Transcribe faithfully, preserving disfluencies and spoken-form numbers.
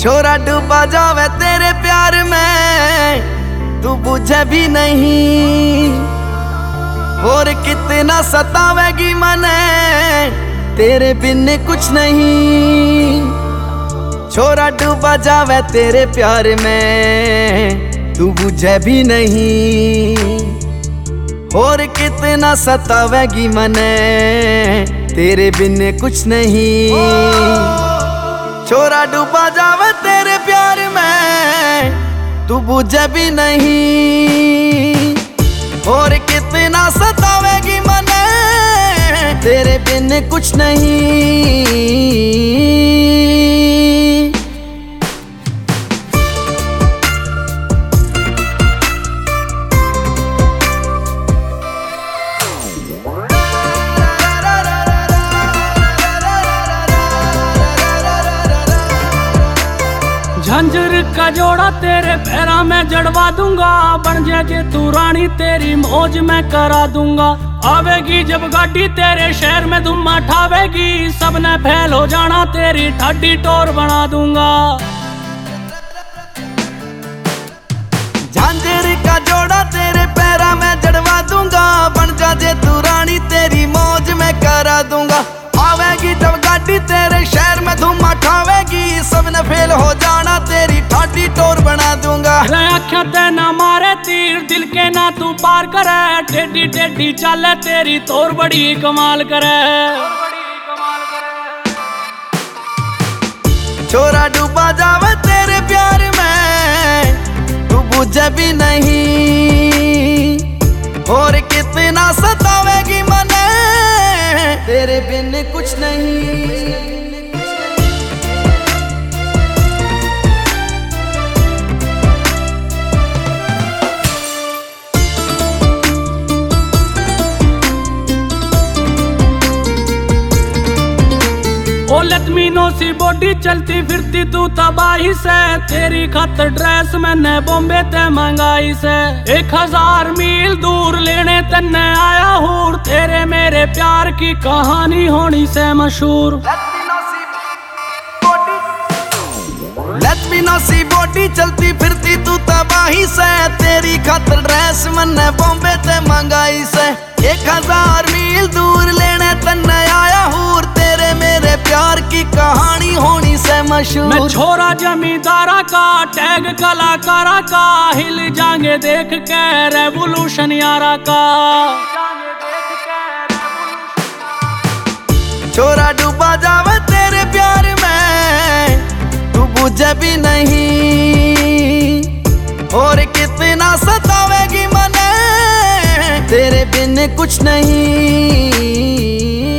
छोरा डूबा जावे तेरे प्यार में, तू बुझे भी नहीं। और कितना सतावेगी मने, तेरे बिन कुछ नहीं। छोरा डूबा जावे तेरे प्यार में, तू बुझे भी नहीं। और कितना सतावेगी मने, तेरे बिन कुछ नहीं। छोरा डूबा जावे तेरे प्यार में, तू बुझे भी नहीं। और कितना सतावेगी मने, तेरे बिन कुछ नहीं। झंझर का जोड़ा तेरे पैरा में जड़वा दूंगा। बन जाए तू रानी तेरी मौज में करा दूंगा। आवेगी जब गाड़ी तेरे शहर में धुम ठावेगी। सबने फैल हो जाना तेरी ठाडी टोर बना दूंगा। झांझर का जोड़ा तेरे पैरा में जड़वा दूंगा। बन जाए तू रानी तेरी मौज में करा दूंगा। आवेगी जब गाड़ी तेरे शहर में धुम ठावेगी। सबने फेल हो जाना तेरी ठाडी टोर बना दूंगा। आँखें ते ना मारे तीर, दिल के ना तू पार करे। टेढ़ी टेढ़ी चाले तेरी तोर बड़ी कमाल करे। छोरा डूबा जावे तेरे प्यार में, तू बुझे भी नहीं। और कितना सतावेगी मने, तेरे बिन कुछ नहीं। ओ लतमीनो सी बॉडी चलती फिरती तू तबाही से। तेरी खातर ड्रेस मैंने बॉम्बे ते मंगाई से। एक हजार मील दूर लेने तन्ने आया हूँ। तेरे मेरे प्यार की कहानी होनी से मशहूर। लतमीनो सी बॉडी चलती फिरती तू तबाही से। तेरी खातर ड्रेस मैंने बॉम्बे ते मंगाई से। एक हजार मील दूर लेने तन्ने आया हूँ। तेरे मेरे प्यार की कहानी होनी से मशहूर। मैं छोरा जमींदारा का, टैग कलाकारा का। हिल जाएंगे देख के रेवोल्यूशन यारा का। छोरा डूबा जावे तेरे प्यार में, तू बुझे भी नहीं। और कितना सतावेगी मने, तेरे बिन कुछ नहीं।